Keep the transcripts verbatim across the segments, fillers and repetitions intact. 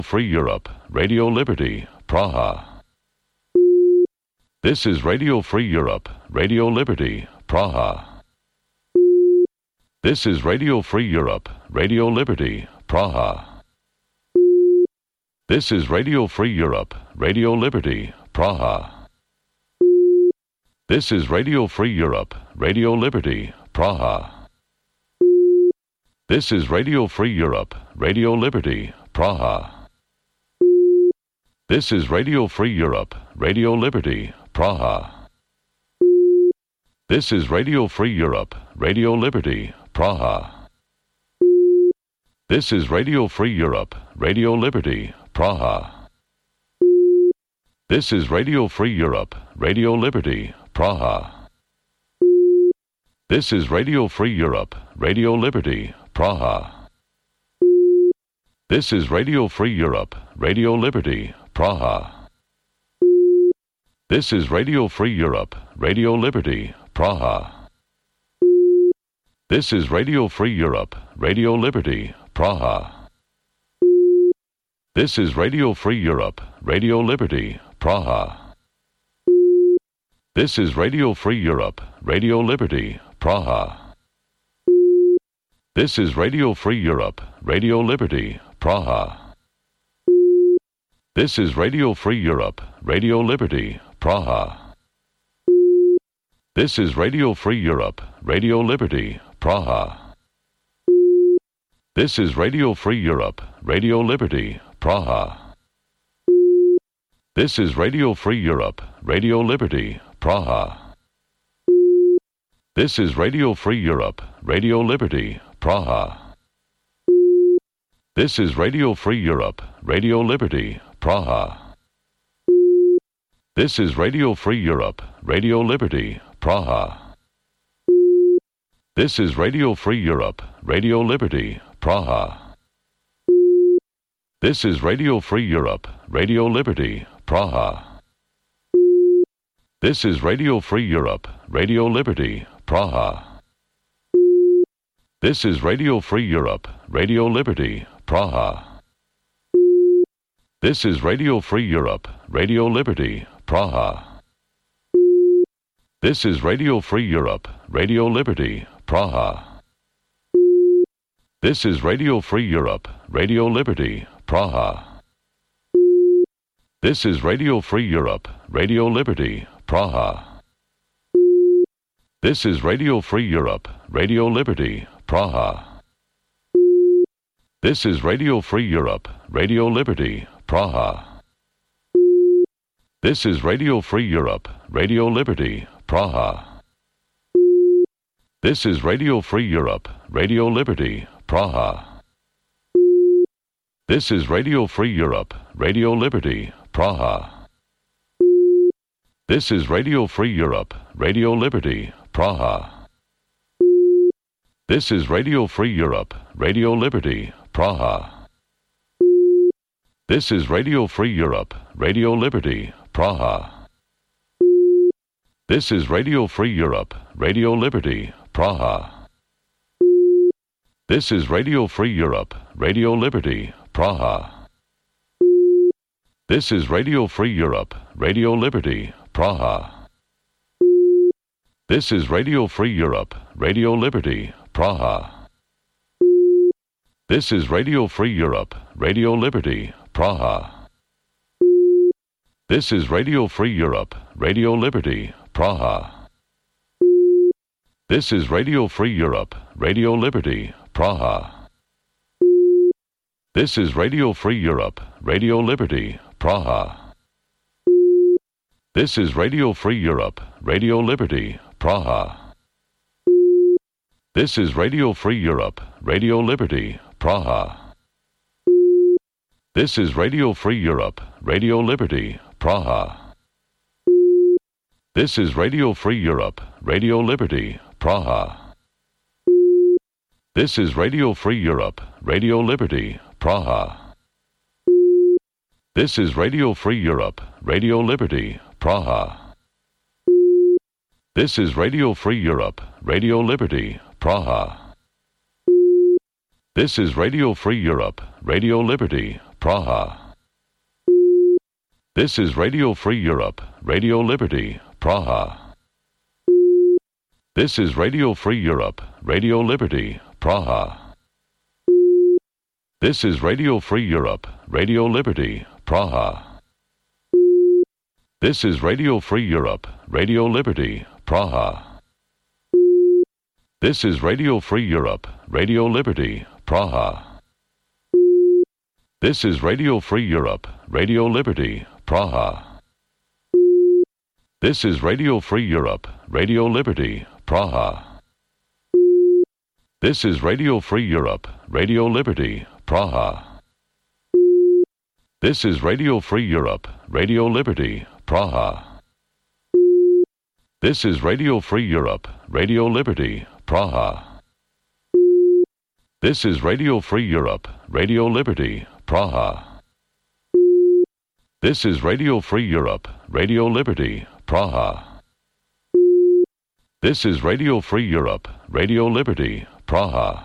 Free Europe, Radio Liberty, Praha. This is Radio Free Europe, Radio Liberty, Praha. This is Radio Free Europe, Radio Liberty, Praha. This is Radio Free Europe, Radio Liberty, Praha. This is Radio Free Europe, Radio Liberty, Praha. This is Radio Free Europe, Radio Liberty, Praha. This is Radio Free Europe, Radio Liberty, Praha. This is Radio Free Europe, Radio Liberty, Praha. This is Radio Free Europe, Radio Liberty, Praha. This is Radio Free Europe, Radio Liberty, Praha. This is Radio Free Europe, Radio Liberty, Praha. This is Radio Free Europe, Radio Liberty, Praha. This is Radio Free Europe, Radio Liberty, Praha. This is Radio Free Europe, Radio Liberty, Praha. This is Radio Free Europe, Radio Liberty, Praha. This is Radio Free Europe, Radio Liberty, Praha. This is Radio Free Europe, Radio Liberty, Praha. This is Radio Free Europe, Radio Liberty, Praha. This is Radio Free Europe, Radio Liberty, Praha. This is Radio Free Europe, Radio Liberty, Praha. This is Radio Free Europe, Radio Liberty, Praha. This is Radio Free Europe, Radio Liberty, Praha. This is Radio Free Europe, Radio Liberty, Praha. This is Radio Free Europe, Radio Liberty, Praha. This is Radio Free Europe, Radio Liberty, Praha. This is Radio Free Europe, Radio Liberty, Praha. This is Radio Free Europe, Radio Liberty, Praha. This is Radio Free Europe, Radio Liberty, Praha. This is Radio Free Europe, Radio Liberty, Praha. This is Radio Free Europe, Radio Liberty, Praha. This is Radio Free Europe, Radio Liberty, Praha. This is Radio Free Europe, Radio Liberty, Praha. This is Radio Free Europe, Radio Liberty, Praha. This is Radio Free Europe, Radio Liberty, Praha. This is Radio Free Europe, Radio Liberty, Praha. This is Radio Free Europe, Radio Liberty, Praha. This is Radio Free Europe, Radio Liberty, Praha. This is Radio Free Europe, Radio Liberty, Praha. This is Radio Free Europe, Radio Liberty, Praha. This is Radio Free Europe, Radio Liberty, Praha. This is Radio Free Europe, Radio Liberty, Praha. This is Radio Free Europe, Radio Liberty, Praha. This is Radio Free Europe, Radio Liberty, Praha. This is Radio Free Europe, Radio Liberty, Praha. This is Radio Free Europe, Radio Liberty, Praha. This is Radio Free Europe, Radio Liberty, Praha. This is Radio Free Europe, Radio Liberty, Praha. This is Radio Free Europe, Radio Liberty, Praha. This is Radio Free Europe, Radio Liberty, Praha. This is Radio Free Europe, Radio Liberty, Praha. This is Radio Free Europe, Radio Liberty, Praha. This is Radio Free Europe, Radio Liberty, Praha. This is Radio Free Europe, Radio Liberty, Praha. This is Radio Free Europe, Radio Liberty, Praha. This is Radio Free Europe, Radio Liberty, Praha. This is Radio Free Europe, Radio Liberty, Praha. This is Radio Free Europe, Radio Liberty, Praha. This is Radio Free Europe, Radio Liberty, Praha. This is Radio Free Europe, Radio Liberty, Praha. This is Radio Free Europe, Radio Liberty, Praha. This is Radio Free Europe, Radio Liberty, Praha. This is Radio Free Europe, Radio Liberty, Praha. This is Radio Free Europe, Radio Liberty, Praha. This is Radio Free Europe, Radio Liberty, Praha. This is Radio Free Europe, Radio Liberty, Praha. This is Radio Free Europe, Radio Liberty, Praha. This is Radio Free Europe, Radio Liberty, Praha. This is Radio Free Europe, Radio Liberty, Praha. This is Radio Free Europe, Radio Liberty, Praha.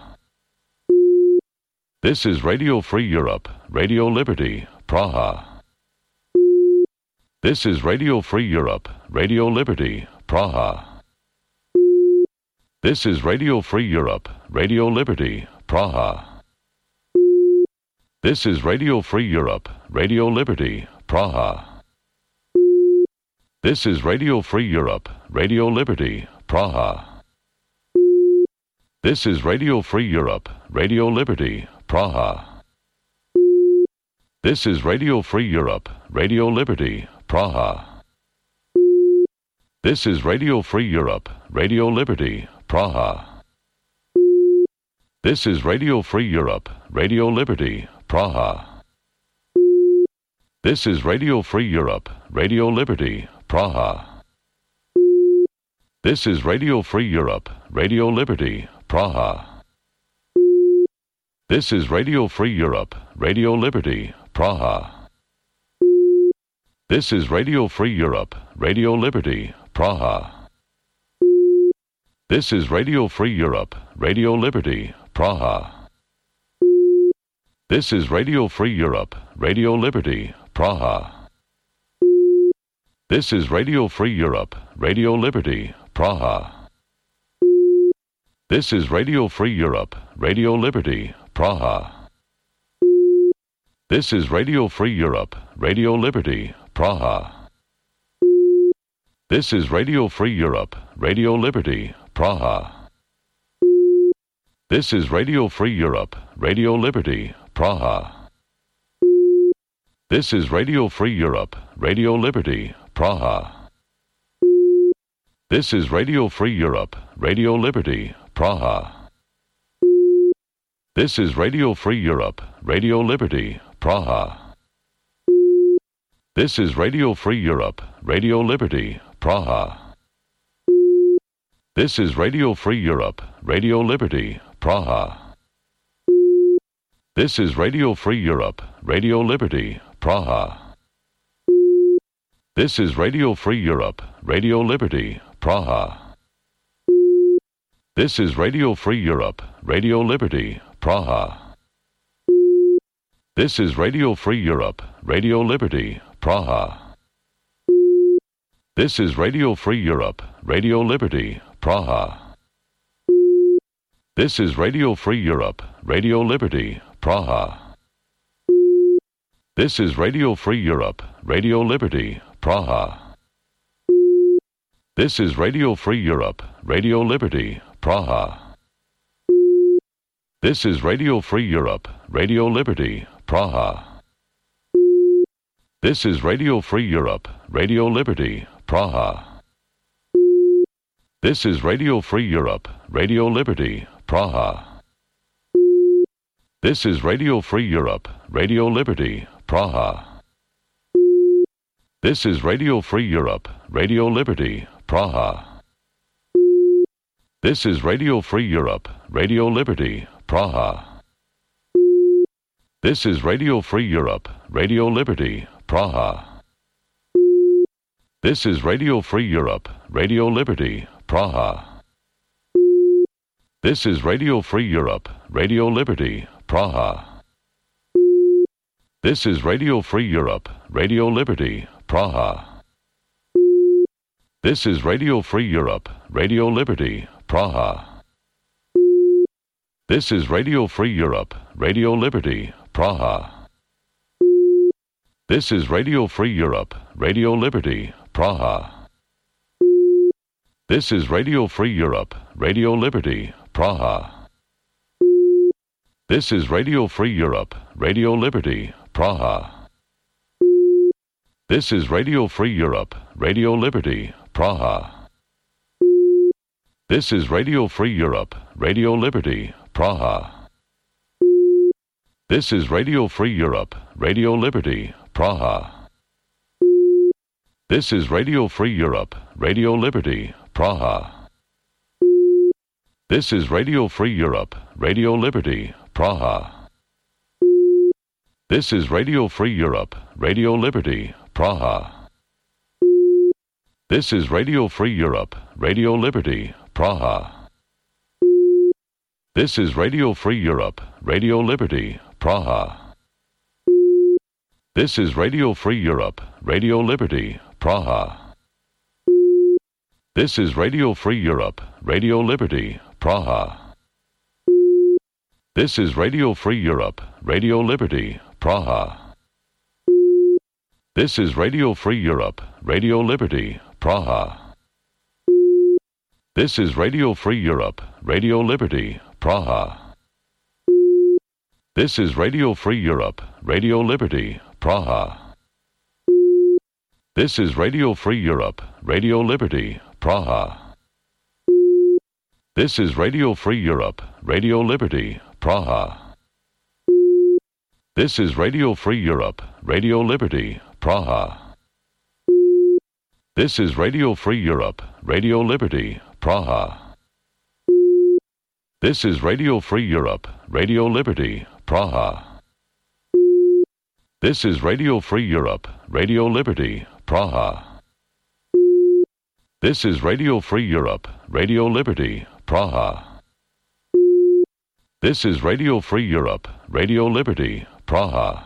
This is Radio Free Europe, Radio Liberty, Praha. This is Radio Free Europe, Radio Liberty, Praha. This is Radio Free Europe, Radio Liberty, Praha. This is Radio Free Europe, Radio Liberty, Praha. This is Radio Free Europe, Radio Liberty, Praha. This is Radio Free Europe, Radio Liberty, Praha. This is Radio Free Europe, Radio Liberty, Praha. This is Radio Free Europe, Radio Liberty, Praha. This is Radio Free Europe, Radio Liberty, Praha. This is Radio Free Europe, Radio Liberty, Praha. This is Radio Free Europe, Radio Liberty, Praha. This is Radio Free Europe, Radio Liberty, Praha. This is Radio Free Europe, Radio Liberty, Praha. This is Radio Free Europe, Radio Liberty, Praha. This is Radio Free Europe, Radio Liberty, Praha. This is Radio Free Europe, Radio Liberty, Praha. This is Radio Free Europe, Radio Liberty, Praha. This is Radio Free Europe, Radio Liberty, Praha. This is Radio Free Europe, Radio Liberty, Praha. This is Radio Free Europe, Radio Liberty, Praha. This is Radio Free Europe, Radio Liberty, Praha. This is Radio Free Europe, Radio Liberty, Praha. This is Radio Free Europe, Radio Liberty, Praha. This is Radio Free Europe, Radio Liberty, Praha. This is Radio Free Europe, Radio Liberty, Praha. This is Radio Free Europe, Radio Liberty, Praha. This is Radio Free Europe, Radio Liberty, Praha. This is Radio Free Europe, Radio Liberty, Praha. This is Radio Free Europe, Radio Liberty, Praha. This is Radio Free Europe, Radio Liberty, Praha. This is Radio Free Europe, Radio Liberty, Praha. This is Radio Free Europe, Radio Liberty, Praha. This is Radio Free Europe, Radio Liberty, Praha. This is Radio Free Europe, Radio Liberty, Praha. This is Radio Free Europe, Radio Liberty, Praha. This is Radio Free Europe, Radio Liberty, Praha. This is Radio Free Europe, Radio Liberty, Praha. This is Radio Free Europe, Radio Liberty, Praha. This is Radio Free Europe, Radio Liberty, Praha. This is Radio Free Europe, Radio Liberty, Praha. This is Radio Free Europe, Radio Liberty, Praha. This is Radio Free Europe, Radio Liberty, Praha. This is Radio Free Europe, Radio Liberty, Praha. This is Radio Free Europe, Radio Liberty, Praha. This is Radio Free Europe, Radio Liberty, Praha. This is Radio Free Europe, Radio Liberty, Praha. This is Radio Free Europe, Radio Liberty, Praha. This is Radio Free Europe, Radio Liberty, Praha. This is Radio Free Europe, Radio Liberty, Praha. This is Radio Free Europe, Radio Liberty, Praha. This is Radio Free Europe, Radio Liberty, Praha. This is Radio Free Europe, Radio Liberty, Praha. This is Radio Free Europe, Radio Liberty, Praha. This is Radio Free Europe, Radio Liberty, Praha. This is Radio Free Europe, Radio Liberty, Praha. This is Radio Free Europe, Radio Liberty, Praha. This is Radio Free Europe, Radio Liberty, Praha. This is Radio Free Europe, Radio Liberty, Praha. This is Radio Free Europe, Radio Liberty, Praha. This is Radio Free Europe, Radio Liberty, Praha. This is Radio Free Europe, Radio Liberty, Praha. This is Radio Free Europe, Radio Liberty, Praha. This is Radio Free Europe, Radio Liberty, Praha. This is Radio Free Europe, Radio Liberty, Praha. This is Radio Free Europe, Radio Liberty, Praha. This is Radio Free Europe, Radio Liberty, Praha. This is Radio Free Europe, Radio Liberty, Praha. This is Radio Free Europe, Radio Liberty, Praha. This is Radio Free Europe, Radio Liberty, Praha. This is Radio Free Europe, Radio Liberty, Praha.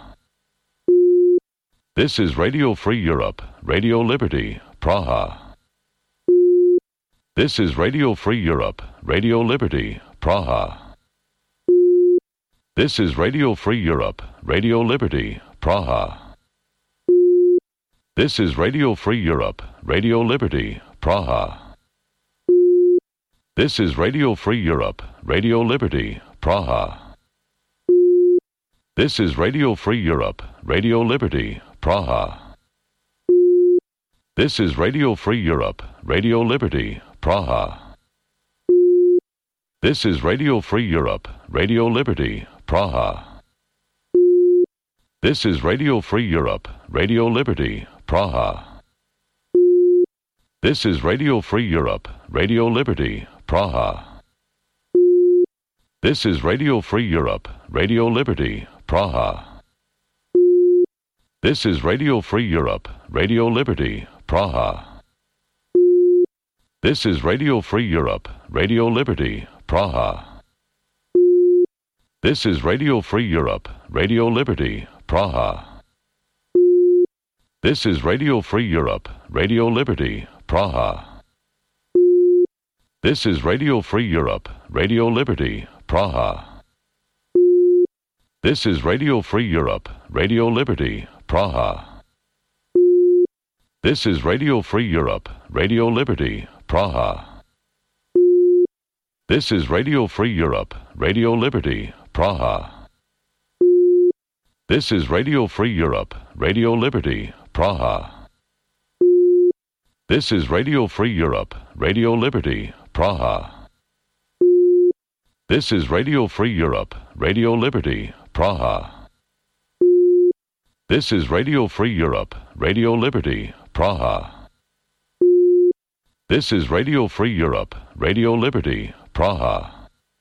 This is Radio Free Europe, Radio Liberty, Praha. This is Radio Free Europe, Radio Liberty, Praha. This is Radio Free Europe, Radio Liberty, Praha. This is Radio Free Europe, Radio Liberty, Praha. This is Radio Free Europe, Radio Liberty, Praha. This is Radio Free Europe, Radio Liberty, Praha. This is Radio Free Europe, Radio Liberty, Praha. This is Radio Free Europe, Radio Liberty, Praha. This is Radio Free Europe, Radio Liberty, Praha. This is Radio Free Europe, Radio Liberty, Praha. This is Radio Free Europe, Radio Liberty, Praha. This is Radio Free Europe, Radio Liberty, Praha. This is Radio Free Europe, Radio Liberty, Praha. This is Radio Free Europe, Radio Liberty, Praha. This is Radio Free Europe, Radio Liberty, Praha. This is Radio Free Europe, Radio Liberty, Praha. This is Radio Free Europe, Radio Liberty, Praha. This is Radio Free Europe, Radio Liberty, Praha. This is Radio Free Europe, Radio Liberty, Praha. This is Radio Free Europe, Radio Liberty, Praha. This is Radio Free Europe, Radio Liberty, Praha. This is Radio Free Europe, Radio Liberty, Praha. This is Radio Free Europe, Radio Liberty, Praha. This is Radio Free Europe, Radio Liberty, Praha.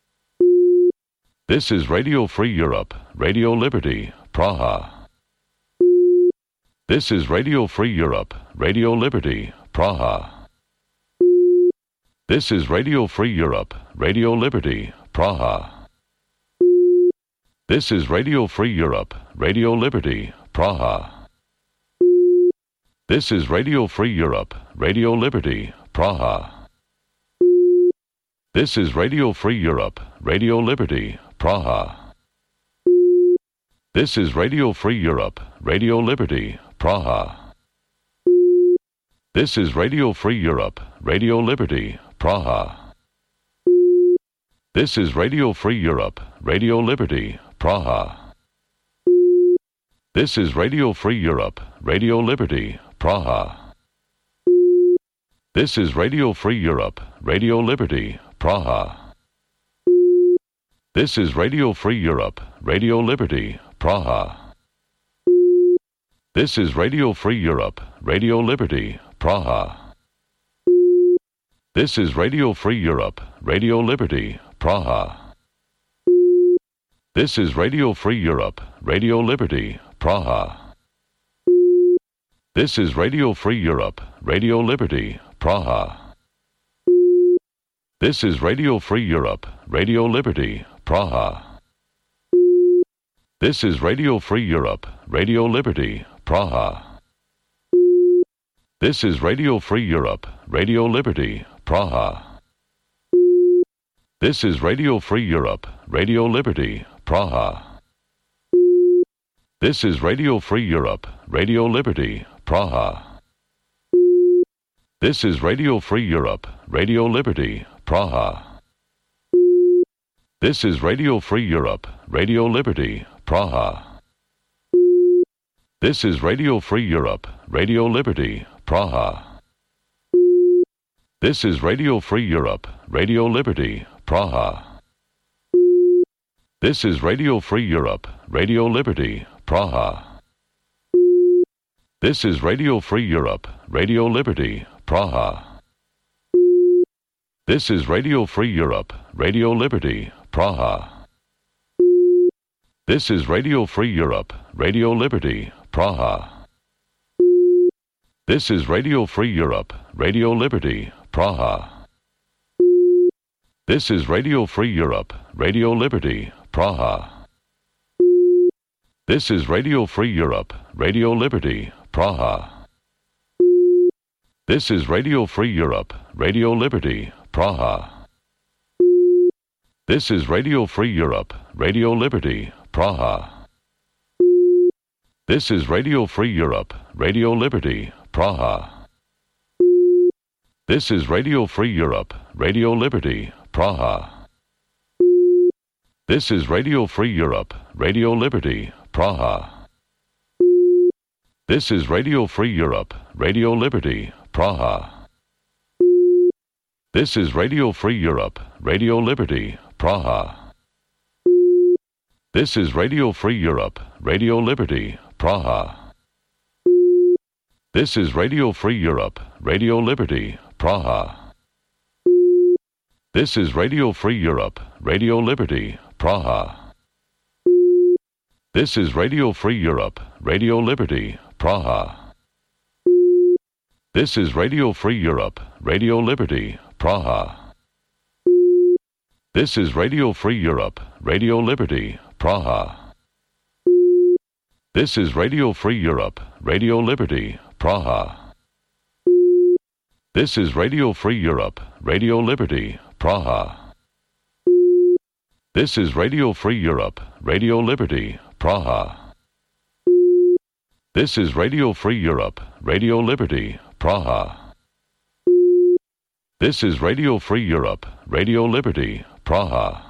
This is Radio Free Europe, Radio Liberty, Praha. This is Radio Free Europe, Radio Liberty, Praha. This is Radio Free Europe, Radio Liberty, Praha. This is Radio Free Europe, Radio Liberty, Praha. This is Radio Free Europe, Radio Liberty, Praha. This is Radio Free Europe, Radio Liberty, Praha. This is Radio Free Europe, Radio Liberty, Praha. This is Radio Free Europe, Radio Liberty, Praha. This is Radio Free Europe, Radio Liberty, Praha. This is Radio Free Europe, Radio Liberty, Praha. This is Radio Free Europe, Radio Liberty, Praha. This is Radio Free Europe, Radio Liberty, Praha. This is Radio Free Europe, Radio Liberty, Praha. This is Radio Free Europe, Radio Liberty, Praha. This is Radio Free Europe, Radio Liberty, Praha. This is Radio Free Europe, Radio Liberty, Praha. This is Radio Free Europe, Radio Liberty, Praha. This is Radio Free Europe, Radio Liberty, Praha. This is Radio Free Europe, Radio Liberty, Praha. This is Radio Free Europe, Radio Liberty, Praha. This is Radio Free Europe, Radio Liberty, Praha. This is Radio Free Europe, Radio Liberty, Praha. This is Radio Free Europe, Radio Liberty, Praha. This is Radio Free Europe, Radio Liberty, Praha. This is Radio Free Europe, Radio Liberty, Praha. This is Radio Free Europe, Radio Liberty, Praha. This is Radio Free Europe, Radio Liberty, Praha. This is Radio Free Europe, Radio Liberty, Praha. This is Radio Free Europe, Radio Liberty, Praha. This is Radio Free Europe, Radio Liberty, Praha. This is Radio Free Europe, Radio Liberty, Praha. This is Radio Free Europe, Radio Liberty, Praha. This is Radio Free Europe, Radio Liberty, Praha. This is Radio Free Europe, Radio Liberty, Praha. This is Radio Free Europe, Radio Liberty, Praha. This is Radio Free Europe, Radio Liberty, Praha. This is Radio Free Europe, Radio Liberty, Praha. This is Radio Free Europe, Radio Liberty, Praha. This is Radio Free Europe, Radio Liberty, Praha. This is Radio Free Europe, Radio Liberty, Praha. This is Radio Free Europe, Radio Liberty, Praha. This is Radio Free Europe, Radio Liberty, Praha. This is Radio Free Europe, Radio Liberty, Praha. This is Radio Free Europe, Radio Liberty, Praha. This is Radio Free Europe, Radio Liberty, Praha. This is Radio Free Europe, Radio Liberty, Praha. This is Radio Free Europe, Radio Liberty, Praha. This is Radio Free Europe, Radio Liberty, Praha. This is Radio Free Europe, Radio Liberty, Praha. This is Radio Free Europe, Radio Liberty, Praha.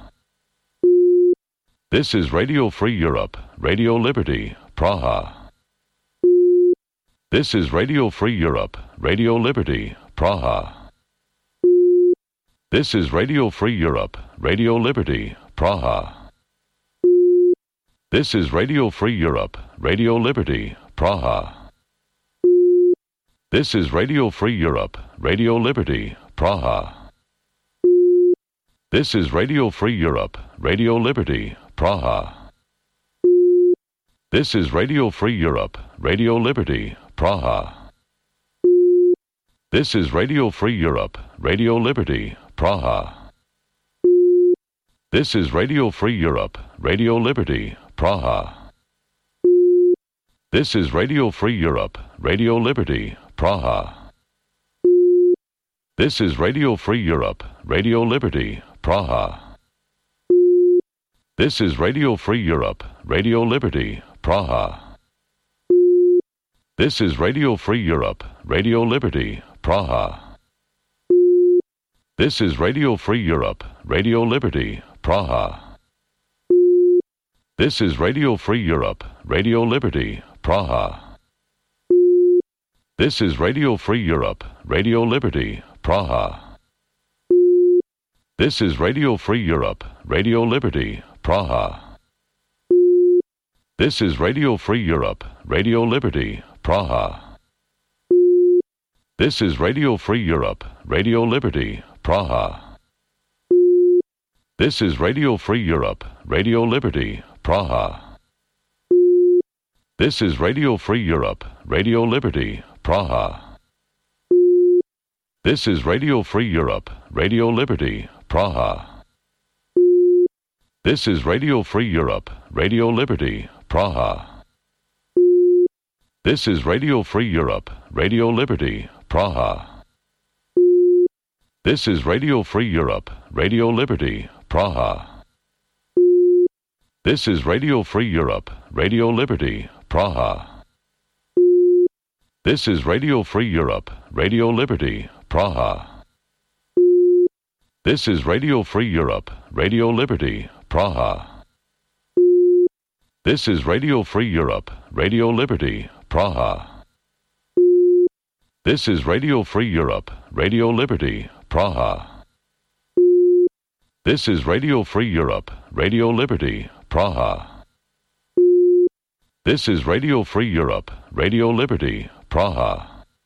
This is Radio Free Europe, Radio Liberty, Praha. This is Radio Free Europe, Radio Liberty, Praha. This is Radio Free Europe, Radio Liberty, Praha. This is Radio Free Europe, Radio Liberty, Praha. This is Radio Free Europe, Radio Liberty, Praha. This is Radio Free Europe, Radio Liberty, Praha. This is Radio Free Europe, Radio Liberty, Praha. This is Radio Free Europe, Radio Liberty, Praha. This is Radio Free Europe, Radio Liberty, Praha. This is Radio Free Europe, Radio Liberty, Praha. This is Radio Free Europe, Radio Liberty, Praha. This is Radio Free Europe, Radio Liberty, Praha. This is Radio Free Europe, Radio Liberty, Praha. This is Radio Free Europe, Radio Liberty, Praha. This is Radio Free Europe, Radio Liberty, Praha. This is Radio Free Europe, Radio Liberty, Praha. This is Radio Free Europe, Radio Liberty, Praha. This is Radio Free Europe, Radio Liberty, Praha. This is Radio Free Europe, Radio Liberty, Praha. This is Radio Free Europe, Radio Liberty, Praha. This is Radio Free Europe, Radio Liberty, Praha. This is Radio Free Europe, Radio Liberty, Praha. This is Radio Free Europe, Radio Liberty, Praha. This is Radio Free Europe, Radio Liberty, Praha. This is Radio Free Europe, Radio Liberty, Praha. This is Radio Free Europe, Radio Liberty, Praha. This is Radio Free Europe, Radio Liberty, Praha. This is Radio Free Europe, Radio Liberty, Praha. This is Radio Free Europe, Radio Liberty, Praha. This is Radio Free Europe, Radio Liberty, Praha. This is Radio Free Europe, Radio Liberty, Praha. This is Radio Free Europe, Radio Liberty, Praha.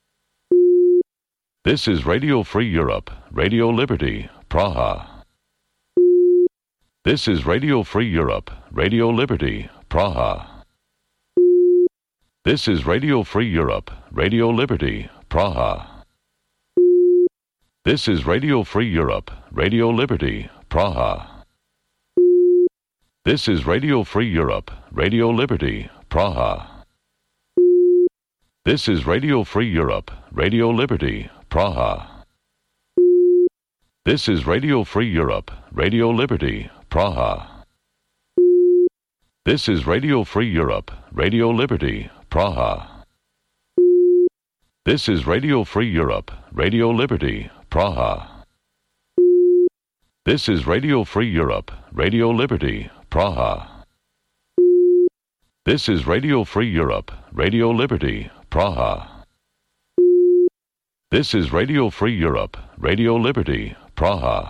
This is Radio Free Europe, Radio Liberty, Praha. This is Radio Free Europe, Radio Liberty, Praha. This is Radio Free Europe, Radio Liberty, Praha. This is Radio Free Europe, Radio Liberty, Praha. This is Radio Free Europe, Radio Liberty, Praha. This is Radio Free Europe, Radio Liberty, Praha. This is Radio Free Europe, Radio Liberty, Praha. This is Radio Free Europe, Radio Liberty, Praha. This is Radio Free Europe, Radio Liberty, Praha. This is Radio Free Europe, Radio Liberty, Praha. This is Radio Free Europe, Radio Liberty, Praha. This is Radio Free Europe, Radio Liberty, Praha.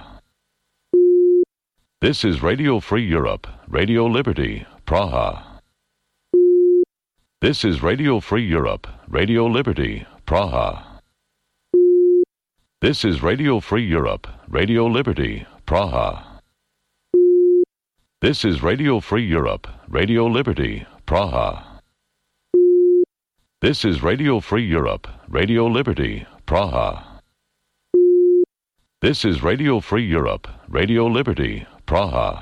This is Radio Free Europe, Radio Liberty, Praha. This is Radio Free Europe, Radio Liberty, Praha. This is Radio Free Europe, Radio Liberty, Praha. This is Radio Free Europe, Radio Liberty, Praha. This is Radio Free Europe, Radio Liberty, Praha. This is Radio Free Europe, Radio Liberty, Praha.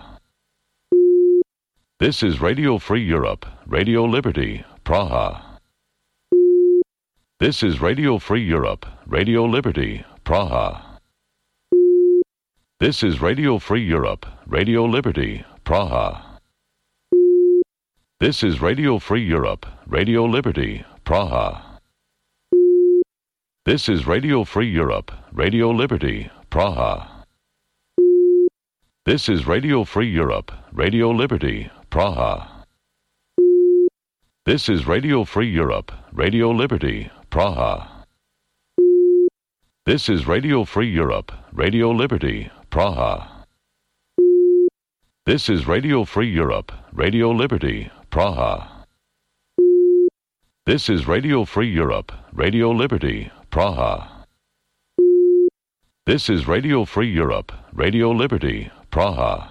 This is Radio Free Europe, Radio Liberty, Praha. This is Radio Free Europe, Radio Liberty, Praha. This is Radio Free Europe, Radio Liberty, Praha. This is Radio Free Europe, Radio Liberty, Praha. This is Radio Free Europe, Radio Liberty, Praha. This is Radio Free Europe, Radio Liberty, Praha. This is Radio Free Europe, Radio Liberty, Praha. This is Radio Free Europe, Radio Liberty, Praha. This is Radio Free Europe, Radio Liberty, Praha. This is Radio Free Europe, Radio Liberty, Praha. This is Radio Free Europe, Radio Liberty, Praha.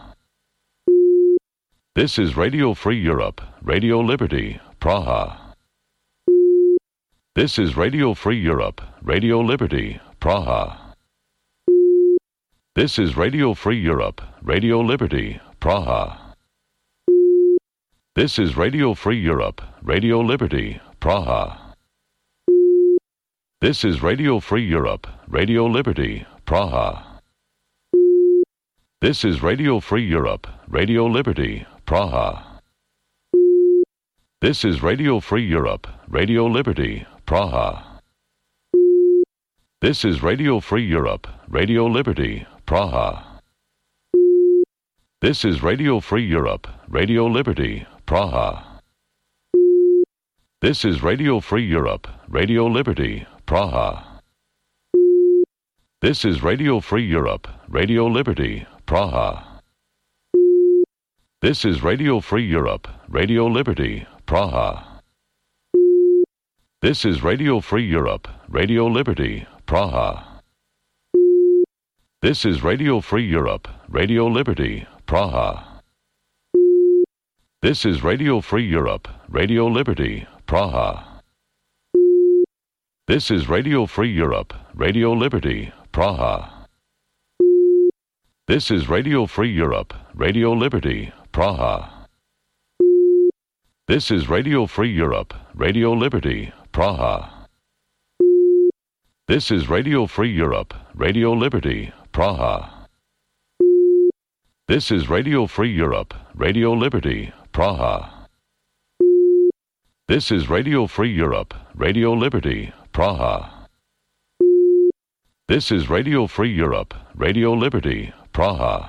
This is Radio Free Europe, Radio Liberty, Praha. This is Radio Free Europe, Radio Liberty, Praha. This is Radio Free Europe, Radio Liberty, Praha. This is Radio Free Europe, Radio Liberty, Praha. This is Radio Free Europe, Radio Liberty, Praha. This is Radio Free Europe, Radio Liberty, Praha. This is Radio Free Europe, Radio Liberty, Praha. This is Radio Free Europe, Radio Liberty, Praha. This is Radio Free Europe, Radio Liberty, Praha. This is Radio Free Europe, Radio Liberty, Praha. This is Radio Free Europe, Radio Liberty, Praha. This is Radio Free Europe, Radio Liberty, Praha. This is Radio Free Europe, Radio Liberty, Praha. This is Radio Free Europe, Radio Liberty, Praha. This is Radio Free Europe, Radio Liberty, Praha. This is Radio Free Europe, Radio Liberty, Praha. This is Radio Free Europe, Radio Liberty, Praha. This is Radio Free Europe, Radio Liberty, Praha. This is Radio Free Europe, Radio Liberty, Praha. This is Radio Free Europe, Radio Liberty, Praha. This is Radio Free Europe, Radio Liberty, Praha. This is Radio Free Europe, Radio Liberty, Praha.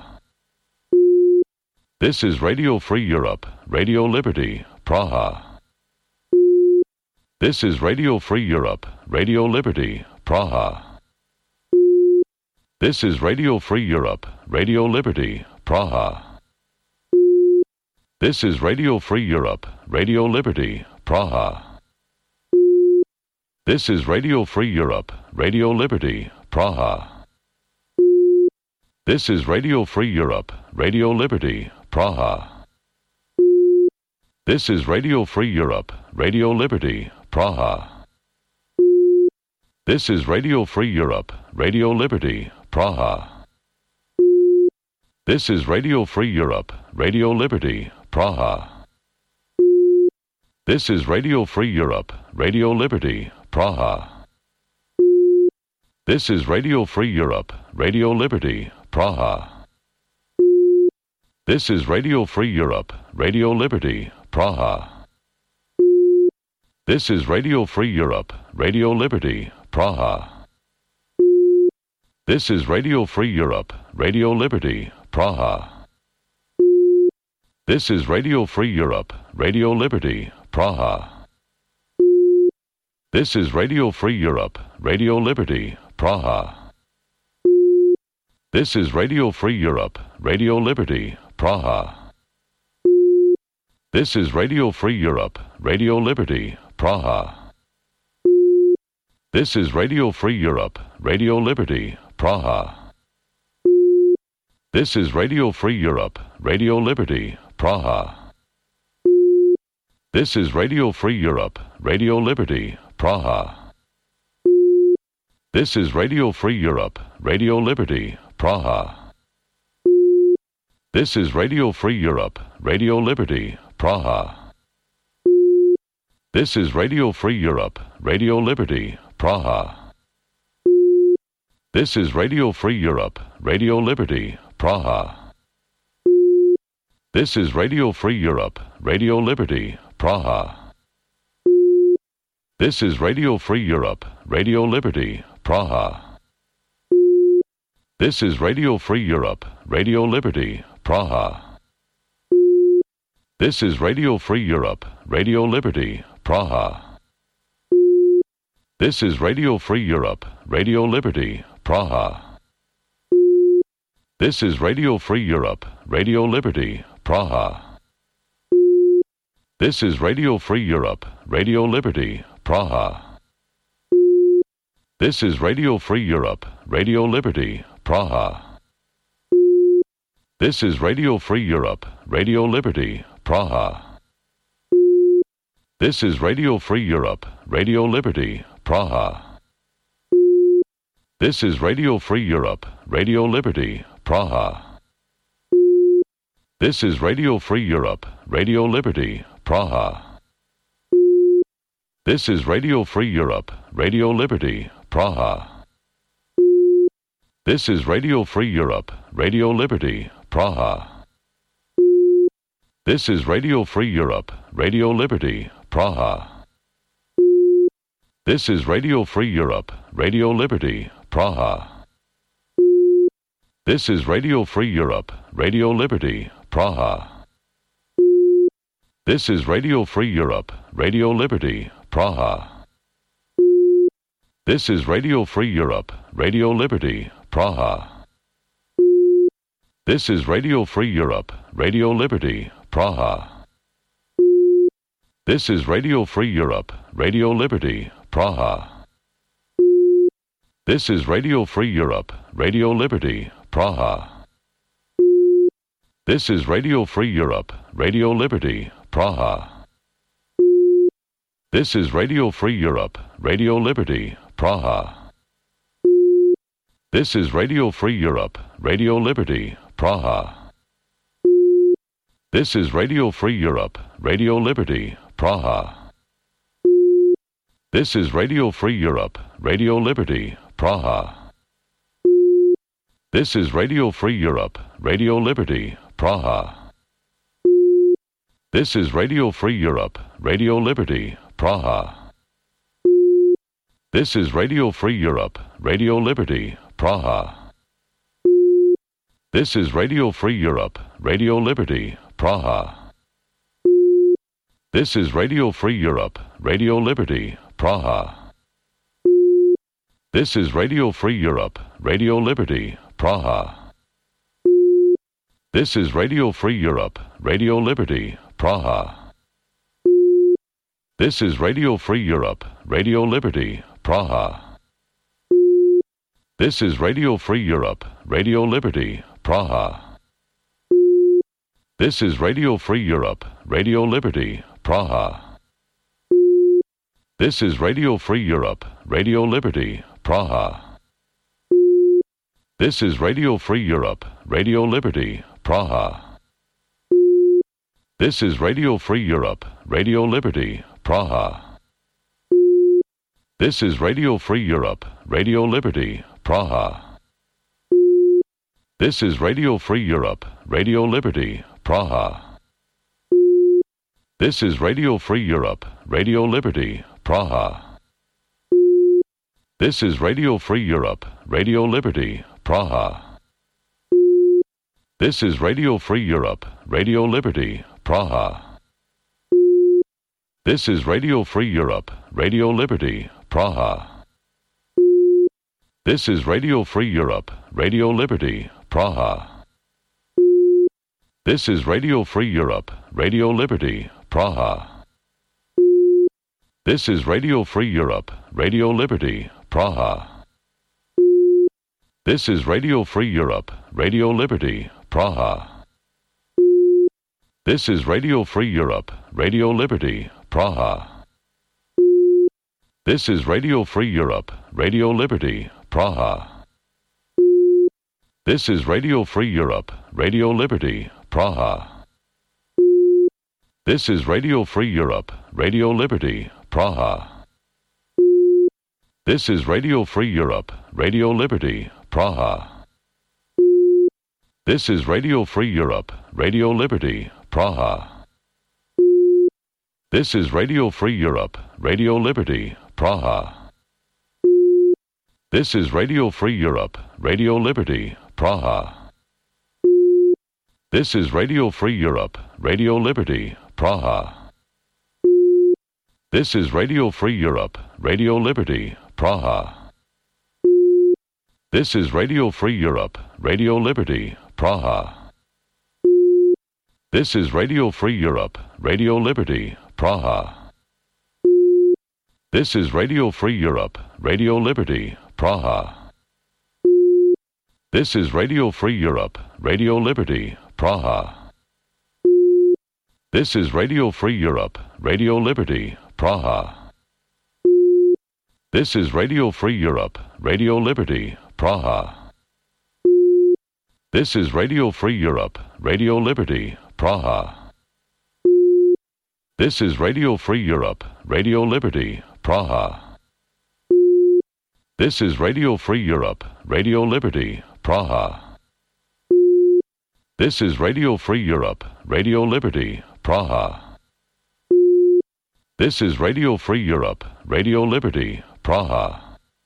This is Radio Free Europe, Radio Liberty, Praha. This is Radio Free Europe, Radio Liberty, Praha. This is Radio Free Europe, Radio Liberty, Praha. This is Radio Free Europe, Radio Liberty, Praha. This is Radio Free Europe, Radio Liberty, Praha. This is Radio Free Europe, Radio Liberty, Praha. This is Radio Free Europe, Radio Liberty, Praha. This is Radio Free Europe, Radio Liberty, Praha. This is Radio Free Europe, Radio Liberty, Praha. This is Radio Free Europe, Radio Liberty, Praha. This is Radio Free Europe, Radio Liberty, Praha. This is Radio Free Europe, Radio Liberty, Praha. This is Radio Free Europe, Radio Liberty, Praha. This is Radio Free Europe, Radio Liberty, Praha. This is Radio Free Europe, Radio Liberty, Praha. This is Radio Free Europe, Radio Liberty, Praha. This is Radio Free Europe, Radio Liberty, Praha. This is Radio Free Europe, Radio Liberty, Praha. This is Radio Free Europe, Radio Liberty, Praha. This is Radio Free Europe, Radio Liberty, Praha. This is Radio Free Europe, Radio Liberty, Praha. This is Radio Free Europe, Radio Liberty, Praha. This is Radio Free Europe, Radio Liberty, Praha. This is Radio Free Europe, Radio Liberty, Praha. This is Radio Free Europe, Radio Liberty, Praha. This is Radio Free Europe, Radio Liberty, Praha. This is Radio Free Europe, Radio Liberty, Praha. This is Radio Free Europe, Radio Liberty, Praha. This is Radio Free Europe, Radio Liberty, Praha. This is Radio Free Europe, Radio Liberty, Praha. This is Radio Free Europe, Radio Liberty, Praha. This is Radio Free Europe, Radio Liberty, Praha. This is Radio Free Europe, Radio Liberty, Praha. This is Radio Free Europe, Radio Liberty, Praha. This is Radio Free Europe, Radio Liberty, Praha. This is Radio Free Europe, Radio Liberty, Praha. This is Radio Free Europe, Radio Liberty, Praha. This is Radio Free Europe, Radio Liberty, Praha. This is Radio Free Europe, Radio Liberty, Praha. This is Radio Free Europe, Radio Liberty, Praha. This is Radio Free Europe, Radio Liberty, Praha. This is Radio Free Europe, Radio Liberty, Praha. This is Radio Free Europe, Radio Liberty, Praha. This is Radio Free Europe, Radio Liberty, Praha. This is Radio Free Europe, Radio Liberty, Praha. This is Radio Free Europe, Radio Liberty, Praha. This is Radio Free Europe, Radio Liberty, Praha. This is Radio Free Europe, Radio Liberty, Praha. This is Radio Free Europe, Radio Liberty, Praha. This is Radio Free Europe, Radio Liberty, Praha. This is Radio Free Europe, Radio Liberty, Praha. This is Radio Free Europe, Radio Liberty, Praha. This is Radio Free Europe, Radio Liberty, Praha. This is Radio Free Europe, Radio Liberty, Praha. This is Radio Free Europe, Radio Liberty, Praha. This is Radio Free Europe, Radio Liberty, Praha. This is Radio Free Europe, Radio Liberty, Praha. This is Radio Free Europe, Radio Liberty, Praha. This is Radio Free Europe, Radio Liberty, Praha. This is Radio Free Europe, Radio Liberty, Praha. This is Radio Free Europe, Radio Liberty, Praha. This is Radio Free Europe, Radio Liberty, Praha. This is Radio Free Europe, Radio Liberty, Praha. This is Radio Free Europe, Radio Liberty, Praha. This is Radio Free Europe, Radio Liberty, Praha. This is Radio Free Europe, Radio Liberty, Praha. This is Radio Free Europe, Radio Liberty, Praha. This is Radio Free Europe, Radio Liberty, Praha. This is Radio Free Europe, Radio Liberty, Praha. This is Radio Free Europe, Radio Liberty, Praha. This is Radio Free Europe, Radio Liberty, Praha. This is Radio Free Europe, Radio Liberty, Praha. This is Radio Free Europe, Radio Liberty, Praha. This is Radio Free Europe, Radio Liberty, Praha. This is Radio Free Europe, Radio Liberty, Praha. This is Radio Free Europe, Radio Liberty, Praha. This is Radio Free Europe, Radio Liberty, Praha. This is Radio Free Europe, Radio Liberty, Praha. This is Radio Free Europe, Radio Liberty, Praha. This is Radio Free Europe, Radio Liberty, Praha. This is Radio Free Europe, Radio Liberty, Praha. This is Radio Free Europe, Radio Liberty, Praha. This is Radio Free Europe, Radio Liberty, Praha. This is Radio Free Europe, Radio Liberty, Praha. This is Radio Free Europe, Radio Liberty, Praha. This is Radio Free Europe, Radio Liberty, Praha. This is Radio Free Europe, Radio Liberty, Praha. This is Radio Free Europe, Radio Liberty, Praha. This is Radio Free Europe, Radio Liberty, Praha. This is Radio Free Europe, Radio Liberty, Praha. This is Radio Free Europe, Radio Liberty, Praha. This is Radio Free Europe, Radio Liberty, Praha. This is Radio Free Europe, Radio Liberty, Praha. This is Radio Free Europe, Radio Liberty, Praha. This is Radio Free Europe, Radio Liberty, Praha. This is Radio Free Europe, Radio Liberty, Praha.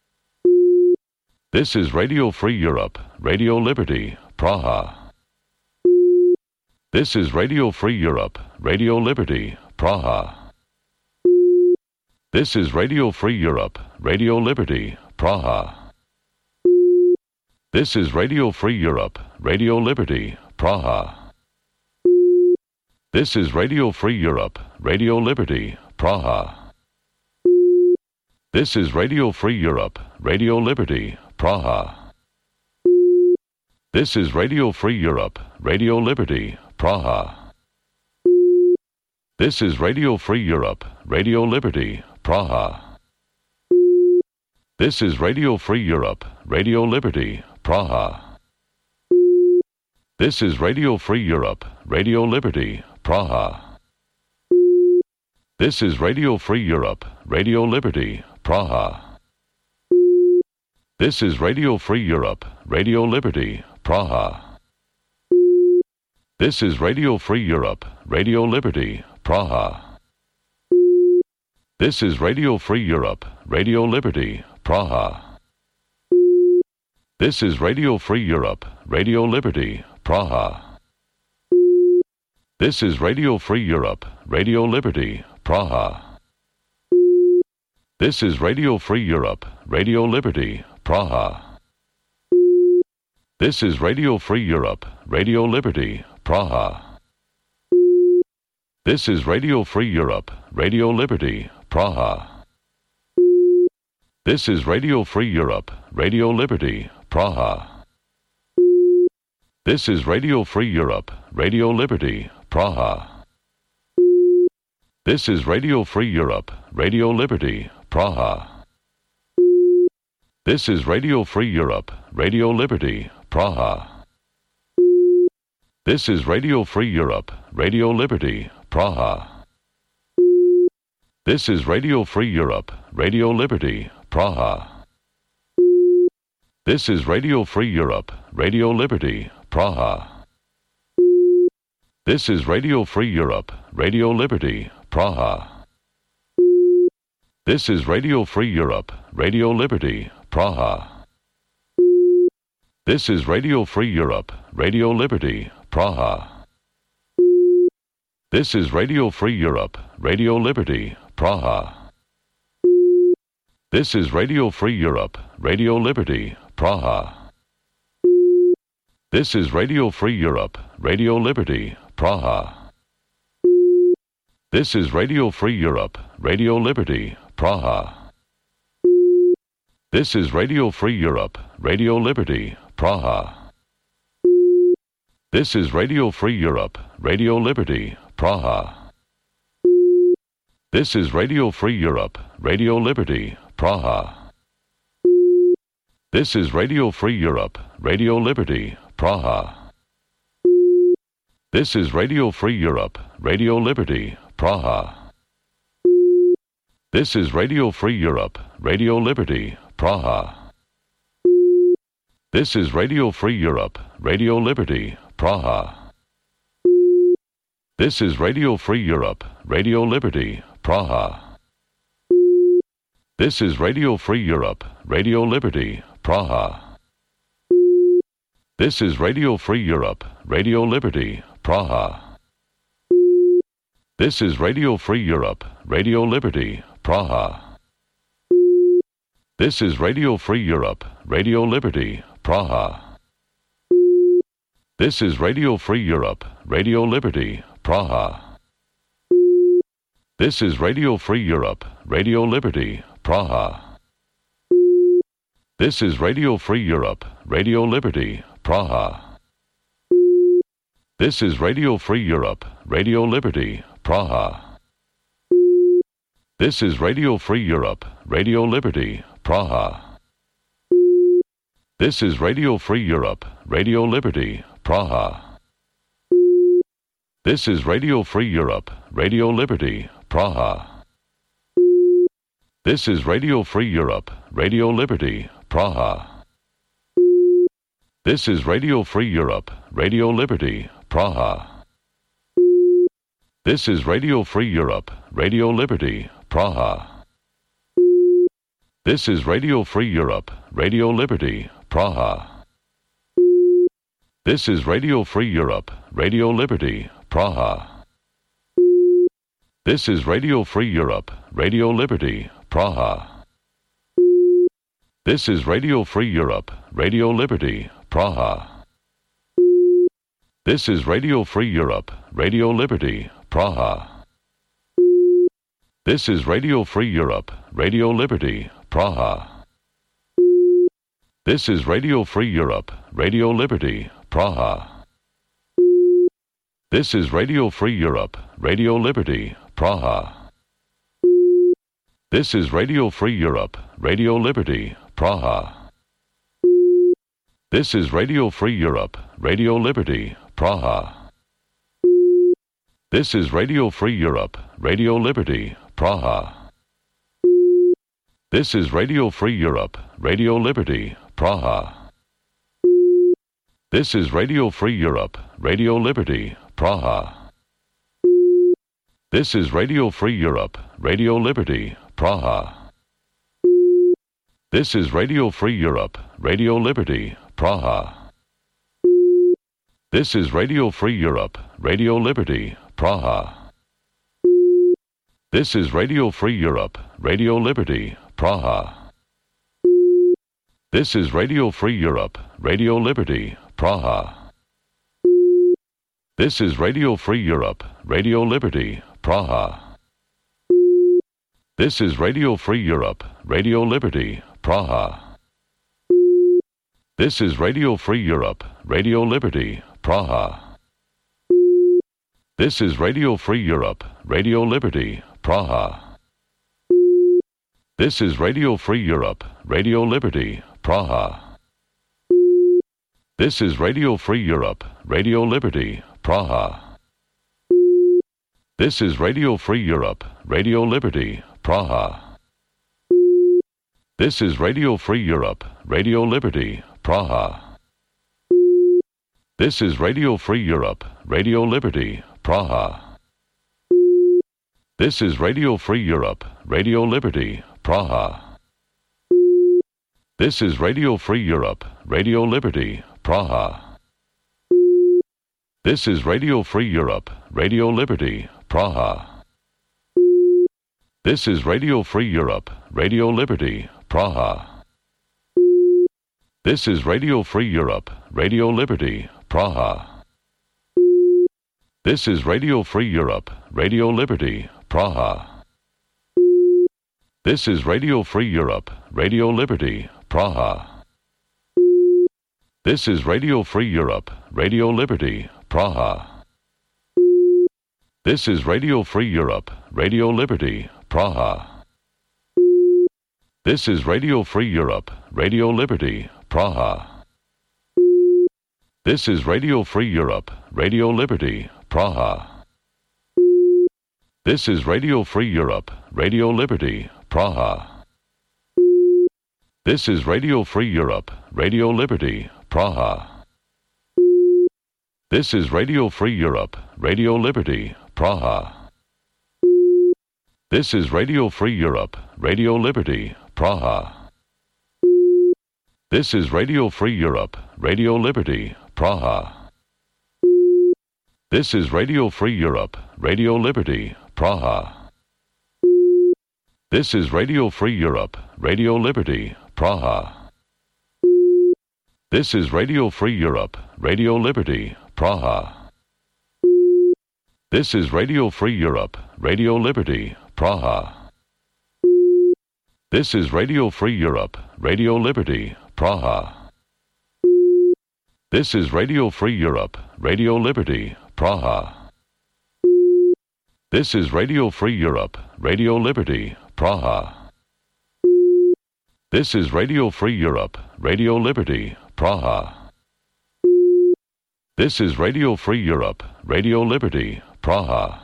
This is Radio Free Europe, Radio Liberty, Praha. This is Radio Free Europe, Radio Liberty, Praha. This is Radio Free Europe, Radio Liberty, Praha. This is Radio Free Europe, Radio Liberty, Praha. This is Radio Free Europe, Radio Liberty, Praha. This is Radio Free Europe, Radio Liberty, Praha. This is Radio Free Europe, Radio Liberty, Praha. This is Radio Free Europe, Radio Liberty, Praha. This is Radio Free Europe, Radio Liberty, Praha. This is Radio Free Europe, Radio Liberty, Praha. This is Radio Free Europe, Radio Liberty, Praha. This is Radio Free Europe, Radio Liberty, Praha. This is Radio Free Europe, Radio Liberty, Praha. This is Radio Free Europe, Radio Liberty, Praha. This is Radio Free Europe, Radio Liberty, Praha. This is Radio Free Europe, Radio Liberty, Praha. This is Radio Free Europe, Radio Liberty, Praha. This is Radio Free Europe, Radio Liberty, Praha. This is Radio Free Europe, Radio Liberty, Praha. This is Radio Free Europe, Radio Liberty, Praha. This is Radio Free Europe, Radio Liberty, Praha. This is Radio Free Europe, Radio Liberty, Praha. This is Radio Free Europe, Radio Liberty, Praha. This is Radio Free Europe, Radio Liberty, Praha. This is Radio Free Europe, Radio Liberty, Praha. This is Radio Free Europe, Radio Liberty, Praha. This is Radio Free Europe, Radio Liberty, Praha. This is Radio Free Europe, Radio Liberty, Praha. This is Radio Free Europe, Radio Liberty, Praha. This is Radio Free Europe, Radio Liberty, Praha. This is Radio Free Europe, Radio Liberty, Praha. This is Radio Free Europe, Radio Liberty, Praha. This is Radio Free Europe, Radio Liberty, Praha. This is Radio Free Europe, Radio Liberty, Praha. This is Radio Free Europe, Radio Liberty, Praha. This is Radio Free Europe, Radio Liberty, Praha. This is Radio Free Europe, Radio Liberty, Praha. This is Radio Free Europe, Radio Liberty, Praha. This is Radio Free Europe, Radio Liberty, Praha. This is Radio Free Europe, Radio Liberty, Praha. This is Radio Free Europe, Radio Liberty, Praha. This is Radio Free Europe, Radio Liberty, Praha. This is Radio Free Europe, Radio Liberty, Praha. This is Radio Free Europe, Radio Liberty, Praha. This is Radio Free Europe, Radio Liberty, Praha. This is Radio Free Europe, Radio Liberty, Praha. This is Radio Free Europe, Radio Liberty, Praha. This is Radio Free Europe, Radio Liberty, Praha. This is Radio Free Europe, Radio Liberty, Praha. This is Radio Free Europe, Radio Liberty, Praha. This is Radio Free Europe, Radio Liberty, Praha. This is Radio Free Europe, Radio Liberty, Praha. This is Radio Free Europe, Radio Liberty, Praha. This is Radio Free Europe, Radio Liberty, Praha. This is Radio Free Europe, Radio Liberty, Praha. This is Radio Free Europe, Radio Liberty, Praha. This is Radio Free Europe, Radio Liberty, Praha. This is Radio Free Europe, Radio Liberty, Praha. This is Radio Free Europe, Radio Liberty, Praha. This is Radio Free Europe, Radio Liberty, Praha. This is Radio Free Europe, Radio Liberty, Praha. This is Radio Free Europe, Radio Liberty, Praha. This is Radio Free Europe, Radio Liberty, Praha. This is Radio Free Europe, Radio Liberty, Praha. This is Radio Free Europe, Radio Liberty, Praha. This is Radio Free Europe, Radio Liberty, Praha. This is Radio Free Europe, Radio Liberty, Praha. This is Radio Free Europe, Radio Liberty, Praha. This is Radio Free Europe, Radio Liberty, Praha. This is Radio Free Europe, Radio Liberty, Praha. This is Radio Free Europe, Radio Liberty, Praha. This is Radio Free Europe, Radio Liberty, Praha. This is Radio Free Europe, Radio Liberty, Praha. This is Radio Free Europe, Radio Liberty, Praha. This is Radio Free Europe, Radio Liberty, Praha. This is Radio Free Europe, Radio Liberty, Praha. This is Radio Free Europe, Radio Liberty, Praha. This is Radio Free Europe, Radio Liberty, Praha. This is Radio Free Europe, Radio Liberty, Praha. This is Radio Free Europe, Radio Liberty, Praha. This is Radio Free Europe, Radio Liberty, Praha. This is Radio Free Europe, Radio Liberty, Praha. This is Radio Free Europe, Radio Liberty, Praha. This is Radio Free Europe, Radio Liberty, Praha. This is Radio Free Europe, Radio Liberty, Praha. This is Radio Free Europe, Radio Liberty, Praha. This is Radio Free Europe, Radio Liberty, Praha. This is Radio Free Europe, Radio Liberty, Praha. This is Radio Free Europe, Radio Liberty, Praha. This is Radio Free Europe, Radio Liberty, Praha. This is Radio Free Europe, Radio Liberty, Praha. This is Radio Free Europe, Radio Liberty, Praha. This is Radio Free Europe, Radio Liberty, Praha. This is Radio Free Europe, Radio Liberty, Praha. This is Radio Free Europe, Radio Liberty, Praha. This is Radio Free Europe, Radio Liberty, Praha. This is Radio Free Europe, Radio Liberty, Praha. This is Radio Free Europe, Radio Liberty, Praha. This is Radio Free Europe, Radio Liberty, Praha. This is Radio Free Europe, Radio Liberty, Praha. This is Radio Free Europe, Radio Liberty, Praha. This is Radio Free Europe, Radio Liberty, Praha. This is Radio Free Europe, Radio Liberty, Praha. This is Radio Free Europe, Radio Liberty, Praha. This is Radio Free Europe, Radio Liberty, Praha. This is Radio Free Europe, Radio Liberty, Praha. This is Radio Free Europe, Radio Liberty, Praha.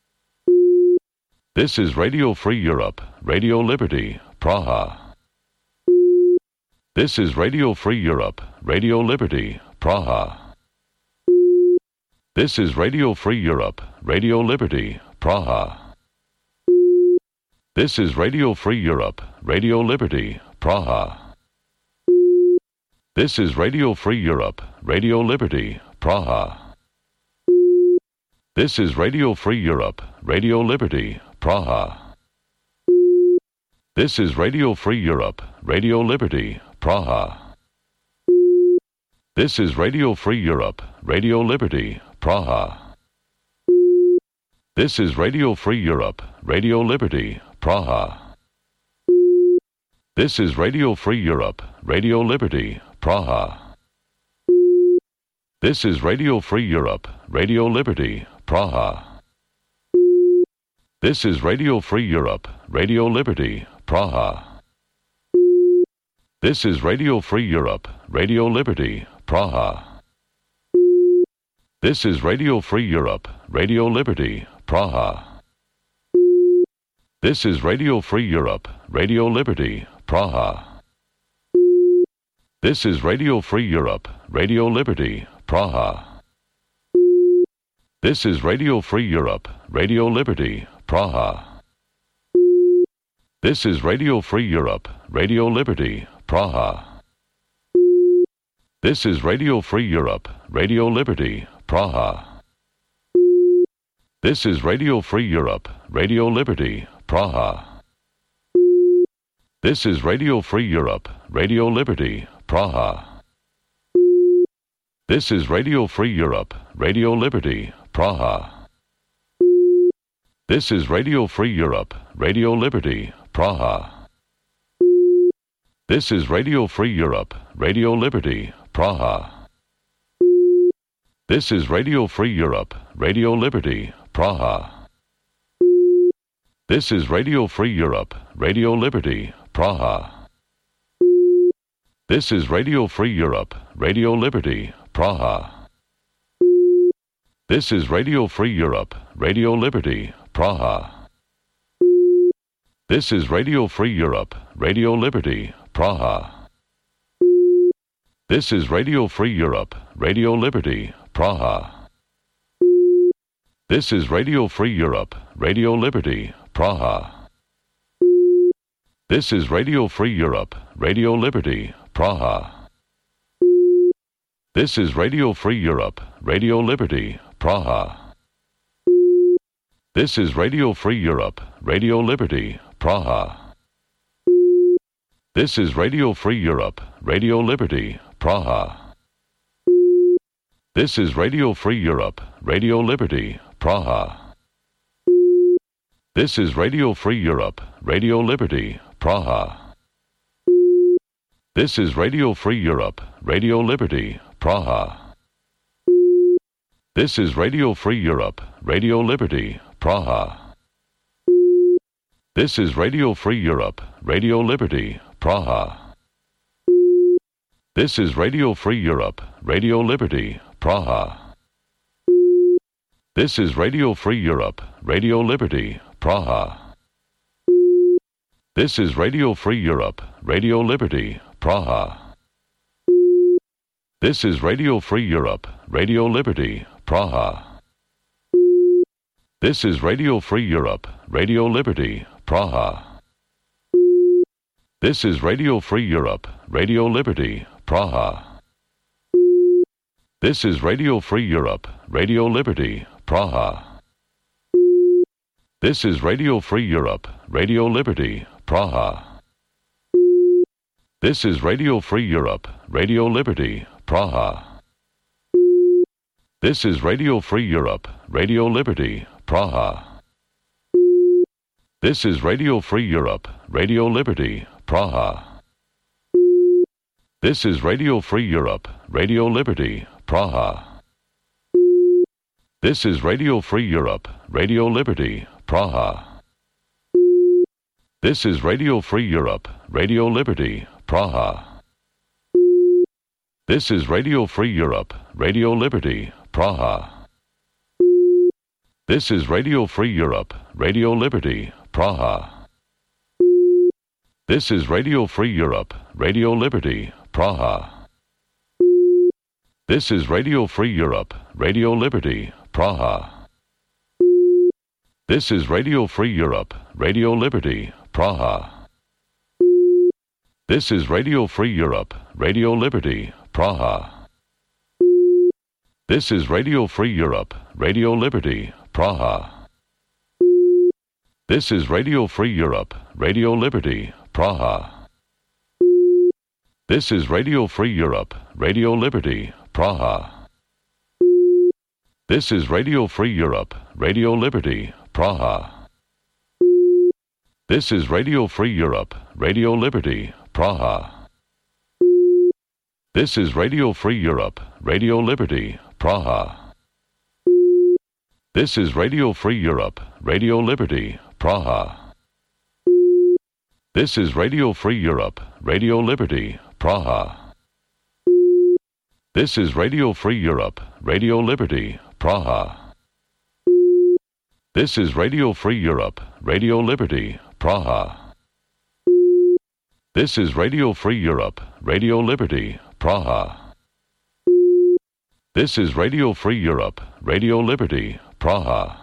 This is Radio Free Europe, Radio Liberty, Praha. This is Radio Free Europe, Radio Liberty, Praha. This is Radio Free Europe, Radio Liberty, Praha. This is Radio Free Europe, Radio Liberty, Praha. This is Radio Free Europe, Radio Liberty, Praha. This is Radio Free Europe, Radio Liberty, Praha. This is Radio Free Europe, Radio Liberty, Praha. This is Radio Free Europe, Radio Liberty, Praha. This is Radio Free Europe, Radio Liberty, Praha. This is Radio Free Europe, Radio Liberty, Praha. This is Radio Free Europe, Radio Liberty, Praha. This is Radio Free Europe, Radio Liberty, Praha. This is Radio Free Europe, Radio Liberty, Praha. This is Radio Free Europe, Radio Liberty, Praha. This is Radio Free Europe, Radio Liberty, Praha. This is Radio Free Europe, Radio Liberty, Praha. This is Radio Free Europe, Radio Liberty, Praha. This is Radio Free Europe, Radio Liberty, Praha. This is Radio Free Europe, Radio Liberty, Praha. This is Radio Free Europe, Radio Liberty, Praha. This is Radio Free Europe, Radio Liberty, Praha. This is Radio Free Europe, Radio Liberty, Praha. This is Radio Free Europe, Radio Liberty, Praha. This is Radio Free Europe, Radio Liberty, Praha. This is Radio Free Europe, Radio Liberty, Praha. This is Radio Free Europe, Radio Liberty, Praha. This is Radio Free Europe, Radio Liberty, Praha. This is Radio Free Europe, Radio Liberty, Praha. This is Radio Free Europe, Radio Liberty, Praha. This is Radio Free Europe, Radio Liberty, Praha. This is Radio Free Europe, Radio Liberty, Praha. This is Radio Free Europe, Radio Liberty, Praha. This is Radio Free Europe, Radio Liberty, Praha. This is Radio Free Europe, Radio Liberty, Praha. This is Radio Free Europe, Radio Liberty, Praha. This is Radio Free Europe, Radio Liberty, Praha. This is Radio Free Europe, Radio Liberty, Praha. This is Radio Free Europe, Radio Liberty, Praha. This is Radio Free Europe, Radio Liberty, Praha. This is Radio Free Europe, Radio Liberty, Praha. This is Radio Free Europe, Radio Liberty, Praha. This is Radio Free Europe, Radio Liberty, Praha. This is Radio Free Europe, Radio Liberty, Praha. This is Radio Free Europe, Radio Liberty, Praha. This is Radio Free Europe, Radio Liberty, Praha. This is Radio Free Europe, Radio Liberty, Praha. This is Radio Free Europe, Radio Liberty, Praha. This is Radio Free Europe, Radio Liberty, Praha. This is Radio Free Europe, Radio Liberty, Praha. This is Radio Free Europe, Radio Liberty, Praha. This is Radio Free Europe, Radio Liberty, Praha. This is Radio Free Europe, Radio Liberty, Praha. This is Radio Free Europe, Radio Liberty, Praha. This is Radio Free Europe, Radio Liberty, Praha. This is Radio Free Europe, Radio Liberty, Praha. This is Radio Free Europe, Radio Liberty, Praha. This is Radio Free Europe, Radio Liberty, Praha. This is Radio Free Europe, Radio Liberty, Praha. This is Radio Free Europe, Radio Liberty, Praha. This is Radio Free Europe, Radio Liberty, Praha. This is Radio Free Europe, Radio Liberty, Praha. This is Radio Free Europe, Radio Liberty, Praha. This is Radio Free Europe, Radio Liberty, Praha. This is Radio Free Europe, Radio Liberty, Praha. This is Radio Free Europe, Radio Liberty, Praha. This is Radio Free Europe, Radio Liberty, Praha. This is Radio Free Europe, Radio Liberty, Praha. This is Radio Free Europe, Radio Liberty, Praha. This is Radio Free Europe, Radio Liberty, Praha. This is Radio Free Europe, Radio Liberty, Praha. This is Radio Free Europe, Radio Liberty, Praha. This is Radio Free Europe, Radio Liberty, Praha.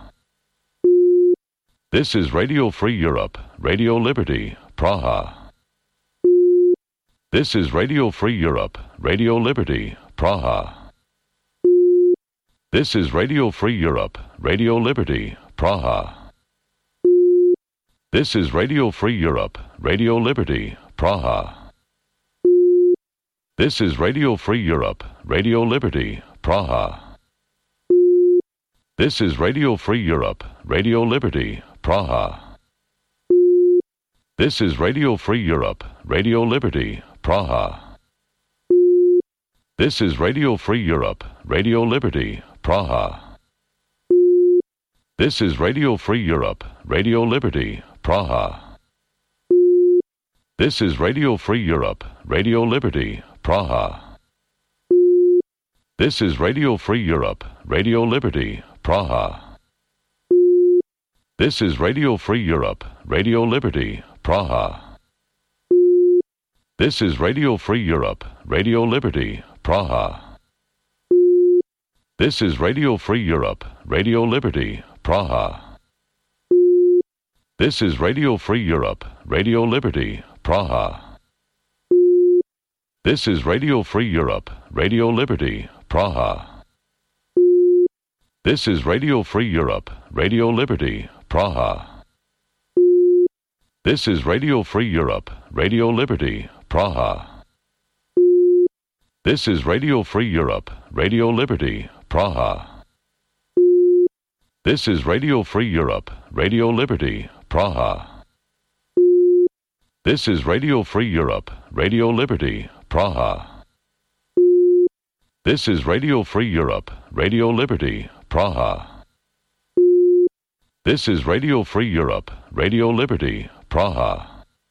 This is Radio Free Europe, Radio Liberty, Praha. This is Radio Free Europe, Radio Liberty, Praha. This is Radio Free Europe, Radio Liberty, Praha. This is Radio Free Europe, Radio Liberty, Praha. This is Radio Free Europe, Radio Liberty, Praha. This is Radio Free Europe, Radio Liberty, Praha. This is Radio Free Europe, Radio Liberty, Praha. This is Radio Free Europe, Radio Liberty, Praha. This is Radio Free Europe, Radio Liberty, Praha. This is Radio Free Europe, Radio Liberty, Praha. This is Radio Free Europe, Radio Liberty, Praha. This is Radio Free Europe, Radio Liberty, Praha. This is Radio Free Europe, Radio Liberty, Praha. This is Radio Free Europe, Radio Liberty, Praha. This is Radio Free Europe, Radio Liberty, Praha. This is Radio Free Europe, Radio Liberty, Praha. This is Radio Free Europe, Radio Liberty, Praha. This is Radio Free Europe, Radio Liberty, Praha. This is Radio Free Europe, Radio Liberty, Praha. This is Radio Free Europe, Radio Liberty, Praha. This is Radio Free Europe, Radio Liberty, Praha. This is Radio Free Europe, Radio Liberty, Praha. This is Radio Free Europe, Radio Liberty, Praha.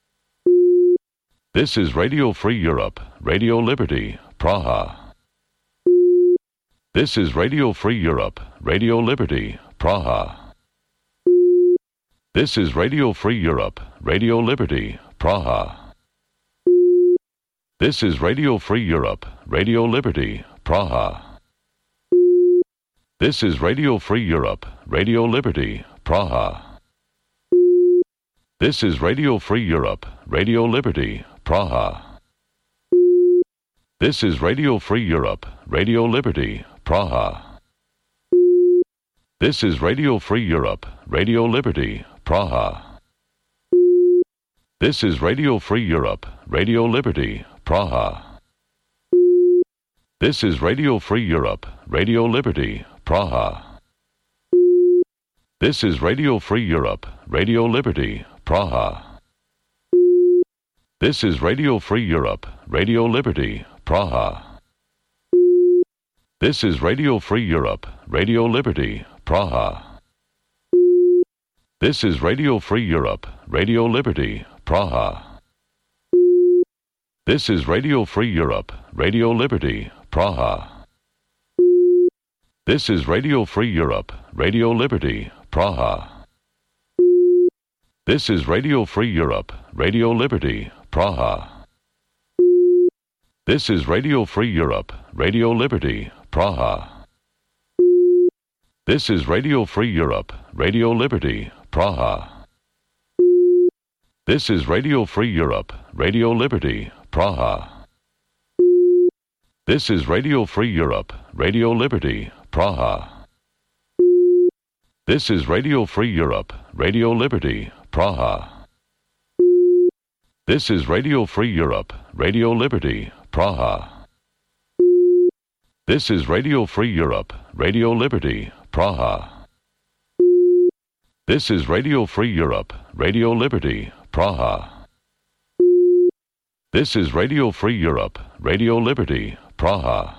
This is Radio Free Europe, Radio Liberty, Praha. This is Radio Free Europe, Radio Liberty, Praha. This is Radio Free Europe, Radio Liberty, Praha. This is Radio Free Europe, Radio Liberty, Praha. This is Radio Free Europe, Radio Liberty, Praha. This is Radio Free Europe, Radio Liberty, Praha. This is Radio Free Europe, Radio Liberty, Praha. This is Radio Free Europe, Radio Liberty, Praha. This is Radio Free Europe, Radio Liberty, Praha. This is Radio Free Europe, Radio Liberty, Praha. This is Radio Free Europe, Radio Liberty, Praha. This is Radio Free Europe, Radio Liberty, Praha. This is Radio Free Europe, Radio Liberty, Praha. This is Radio Free Europe, Radio Liberty, Praha. This is Radio Free Europe, Radio Liberty, Praha. This is Radio Free Europe, Radio Liberty, Praha. This is Radio Free Europe, Radio Liberty, Praha. This is Radio Free Europe, Radio Liberty, Praha. This is Radio Free Europe, Radio Liberty, Praha. This is Radio Free Europe, Radio Liberty, Praha. This is Radio Free Europe, Radio Liberty, Praha. This is Radio Free Europe, Radio Liberty, Praha. This is Radio Free Europe, Radio Liberty, Praha. This is Radio Free Europe, Radio Liberty, Praha. This is Radio Free Europe, Radio Liberty, Praha. This is Radio Free Europe, Radio Liberty, Praha.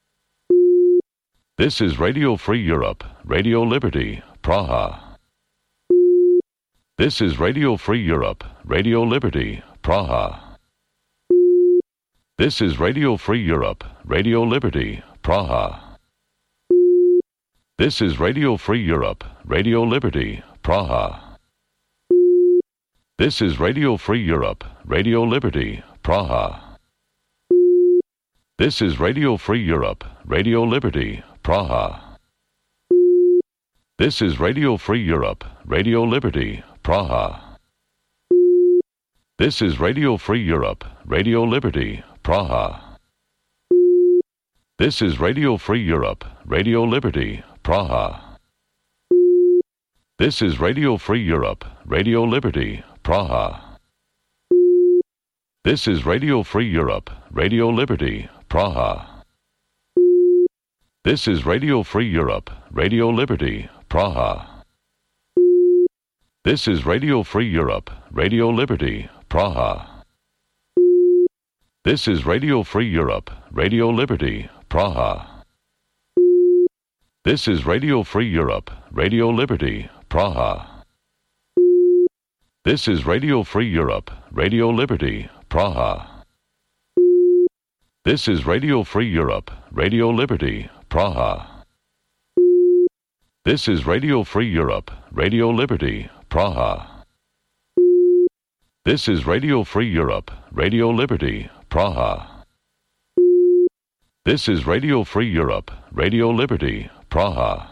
This is Radio Free Europe, Radio Liberty, Praha. This is Radio Free Europe, Radio Liberty, Praha. This is Radio Free Europe, Radio Liberty, Praha. This is Radio Free Europe, Radio Liberty, Praha. This is Radio Free Europe, Radio Liberty, Praha. This is Radio Free Europe, Radio Liberty, Praha. This is Radio Free Europe, Radio Liberty, Praha. This is Radio Free Europe, Radio Liberty, Praha. This is Radio Free Europe, Radio Liberty, Praha. This is Radio Free Europe, Radio Liberty, Praha. This is Radio Free Europe, Radio Liberty, Praha. This is Radio Free Europe, Radio Liberty, Praha. This is Radio Free Europe, Radio Liberty, Praha. This is Radio Free Europe, Radio Liberty, Praha. This is Radio Free Europe, Radio Liberty, Praha. This is Radio Free Europe, Radio Liberty, Praha. This is Radio Free Europe, Radio Liberty, Praha. This is Radio Free Europe, Radio Liberty, Praha. This is Radio Free Europe, Radio Liberty, Praha. This is Radio Free Europe, Radio Liberty, Praha.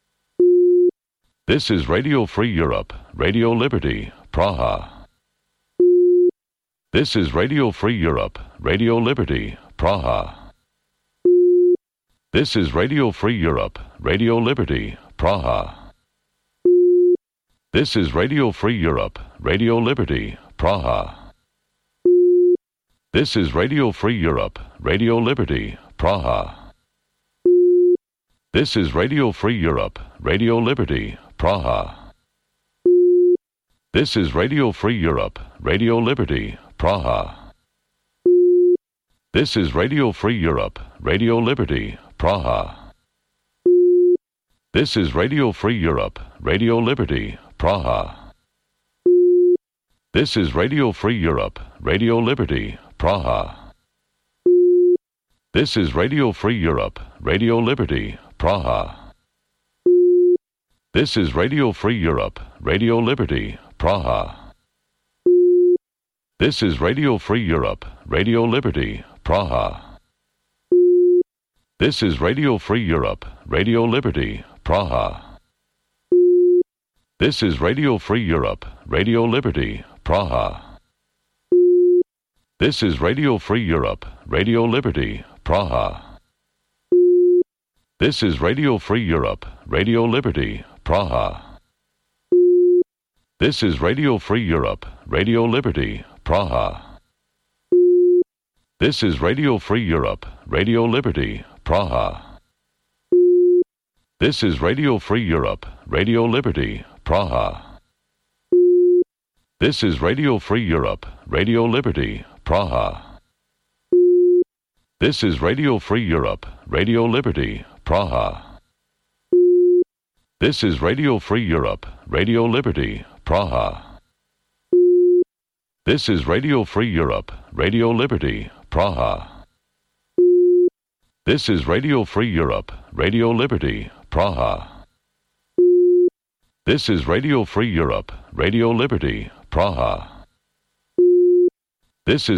This is Radio Free Europe, Radio Liberty, Praha. This is Radio Free Europe, Radio Liberty, Praha. This is Radio Free Europe, Radio Liberty, Praha. This is Radio Free Europe, Radio Liberty, Praha. This is Radio Free Europe, Radio Liberty, Praha. This is Radio Free Europe, Radio Liberty, Praha. This is Radio Free Europe, Radio Liberty, Praha. This is Radio Free Europe, Radio Liberty, Praha. This is Radio Free Europe, Radio Liberty, Praha. This is Radio Free Europe, Radio Liberty, Praha. This is Radio Free Europe, Radio Liberty, Praha. This is Radio Free Europe, Radio Liberty, Praha. This is Radio Free Europe, Radio Liberty, Praha. This is Radio Free Europe, Radio Liberty, Praha. This is Radio Free Europe, Radio Liberty, Praha. This is Radio Free Europe, Radio Liberty, Praha. This is Radio Free Europe, Radio Liberty, Praha. This is Radio Free Europe, Radio Liberty, Praha. This is Radio Free Europe, Radio Liberty, Praha. This is Radio Free Europe, Radio Liberty, Praha. This is Radio Free Europe, Radio Liberty, Praha. This is Radio Free Europe, Radio Liberty, Praha. This is Radio Free Europe, Radio Liberty, Praha. This is Radio Free Europe, Radio Liberty, Praha. This is Radio Free Europe, Radio Liberty, Praha. This is Radio Free Europe, Radio Liberty, Praha. This is